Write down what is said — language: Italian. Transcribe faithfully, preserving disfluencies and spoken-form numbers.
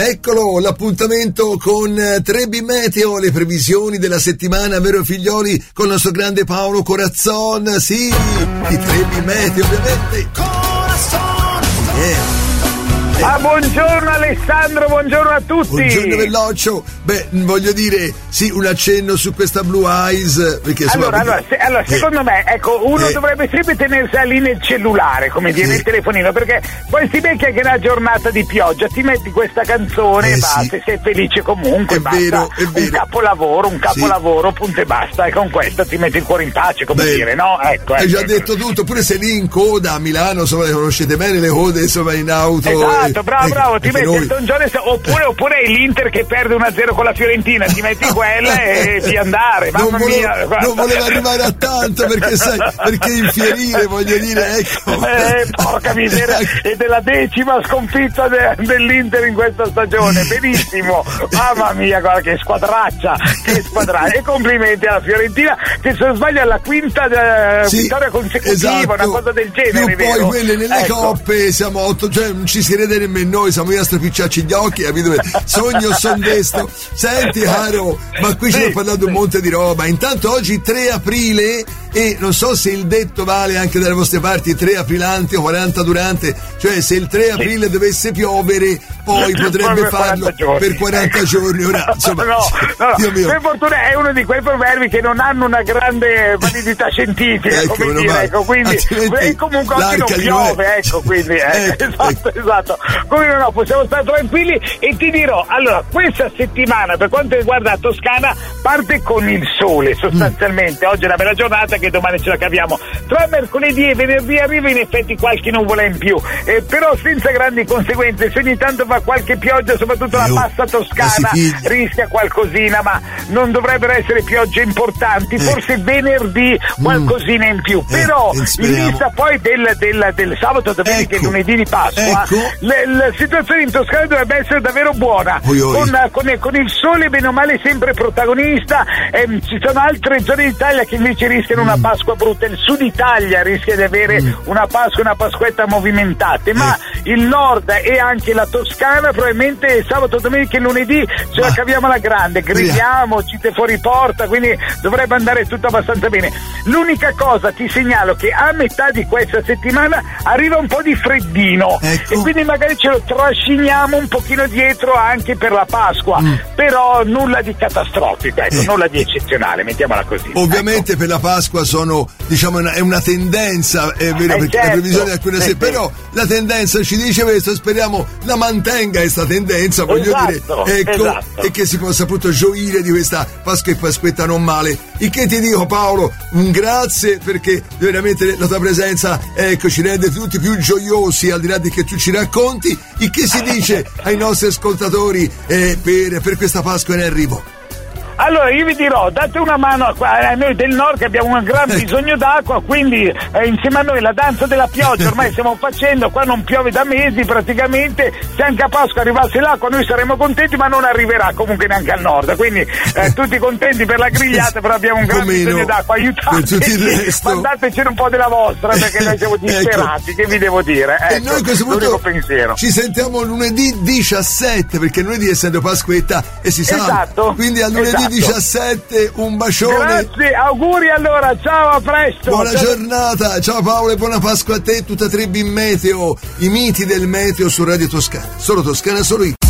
Eccolo, l'appuntamento con Trebi Meteo, le previsioni della settimana, vero figlioli, con il nostro grande Paolo Corazzon, sì, di Trebi Meteo ovviamente. Corazzon! Yeah. Ah, buongiorno Alessandro, buongiorno a tutti. Buongiorno Belloccio. Beh, voglio dire, sì, un accenno su questa Blue Eyes. Perché, allora, insomma, allora, se, allora eh, secondo me, ecco, uno eh, dovrebbe sempre tenersi lì nel cellulare, come dire, eh, nel telefonino, perché poi si becca che è una giornata di pioggia, ti metti questa canzone eh, e basta, sì. Sei felice comunque, è basta. Vero, è vero. Un capolavoro, un capolavoro, sì. Punto e basta, e con questo ti metti il cuore in pace, come Beh, dire, no? Ecco, hai ecco, già ecco. detto tutto, pure se lì in coda a Milano, insomma, conoscete bene le code, insomma, in auto. Esatto. E, Bravo, ecco, bravo, ti metti noi... il Don Jones, oppure, oppure è l'Inter che perde uno a zero con la Fiorentina, ti metti quella e di andare, mamma non volevo, mia. Guarda. Non volevo arrivare a tanto perché sai, perché infierire, voglio dire, ecco. Eh, porca miseria, è della decima sconfitta de, dell'Inter in questa stagione, benissimo, mamma mia, guarda che squadraccia, che squadraccia, e complimenti alla Fiorentina, che se non sbaglio è la quinta de, sì, vittoria consecutiva, esatto. Una cosa del genere, più vero? Poi quelle nelle ecco. Coppe siamo otto, cioè non ci si crede nemmeno noi, siamo io a stropicciarci gli occhi, capito? Sogno son desto. Senti caro, ma qui ci sì, sto parlando sì. un monte di roba. Intanto oggi tre aprile e non so se il detto vale anche dalle vostre parti, tre aprilante o quaranta durante, cioè se il tre aprile sì. dovesse piovere poi potrebbe per farlo per quaranta giorni. Ora, insomma, no, no, no. Mio. Per fortuna è uno di quei proverbi che non hanno una grande validità scientifica, ecco, come dire, ecco, quindi e comunque oggi non piove, ecco, quindi eh, ecco, esatto, ecco. esatto. Quindi no, possiamo stare tranquilli e ti dirò, allora, questa settimana per quanto riguarda la Toscana parte con il sole sostanzialmente, mm. oggi è una bella giornata che domani ce la caviamo, tra mercoledì e venerdì arriva in effetti qualche nuvola in più, eh, però senza grandi conseguenze, se ogni tanto fa qualche pioggia, soprattutto la bassa toscana rischia qualcosina, ma non dovrebbero essere piogge importanti, eh. forse venerdì qualcosina in più, eh. però in vista poi del, del, del sabato, domenica ecco. e lunedì di Pasqua, ecco. le, la situazione in Toscana dovrebbe essere davvero buona, oi, oi. Con, con, con il sole bene o male sempre protagonista, ehm, ci sono altre zone d'Italia che invece rischiano mm. una Pasqua brutta, il sud Italia rischia di avere mm. una Pasqua, una Pasquetta movimentate, ma eh. il nord e anche la Toscana probabilmente sabato, domenica e lunedì ce ma. la caviamo alla grande, grigliamo, cite fuori porta, quindi dovrebbe andare tutto abbastanza bene. L'unica cosa ti segnalo che a metà di questa settimana arriva un po' di freddino, ecco. e quindi magari ce lo trasciniamo un pochino dietro anche per la Pasqua, mm. però nulla di catastrofico, ecco, eh. nulla di eccezionale, mettiamola così. Ovviamente ecco. per la Pasqua sono, diciamo, una, è una tendenza, è vero, eh perché certo. le previsioni di alcune sì, se, però la tendenza ci dice questo, speriamo la mantenga questa tendenza, voglio esatto, dire, ecco, esatto. e che si possa appunto gioire di questa Pasqua e Pasquetta non male. Il che ti dico, Paolo, un grazie, perché veramente la tua presenza, ecco, ci rende tutti più gioiosi, al di là di che tu ci racconti. Il che si dice ai nostri ascoltatori eh, per, per questa Pasqua in arrivo? Allora io vi dirò, date una mano a noi del nord che abbiamo un gran bisogno d'acqua, quindi eh, insieme a noi la danza della pioggia ormai stiamo facendo, qua non piove da mesi praticamente, se anche a Pasqua arrivasse l'acqua noi saremmo contenti, ma non arriverà comunque neanche al nord, quindi eh, tutti contenti per la grigliata, però abbiamo un gran Come bisogno no. d'acqua, aiutateci, mandatecene un po' della vostra perché noi siamo disperati, ecco. Che vi devo dire? Ecco, e noi a questo punto pensiero. Ci sentiamo lunedì diciassette, perché lunedì essendo Pasquetta e si sa, esatto, quindi a lunedì esatto. diciassette, un bacione. Grazie, auguri allora, ciao, a presto. Buona ciao. giornata, ciao Paolo e buona Pasqua a te, tutta Trebi Meteo, i miti del meteo su Radio Toscana. Solo Toscana, solo io.